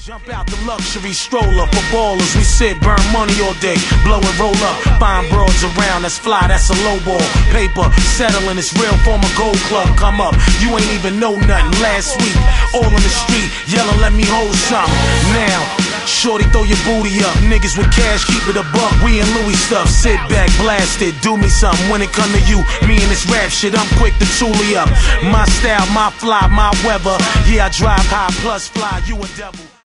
Jump out the luxury stroller for ballers. We sit, burn money all day, blow and roll up. Find broads around, that's fly, that's a low ball. Paper, settling, it's real form a gold club. Come up, you ain't even know nothing last week. All in the street, yelling, let me hold something. Now, shorty, throw your booty up. Niggas with cash, keep it a buck. We in Louis stuff, sit back, blast it. Do me something when it come to you. Me and this rap shit, I'm quick to truly up. My style, my fly, my weather. Yeah, I drive high plus fly, you a devil.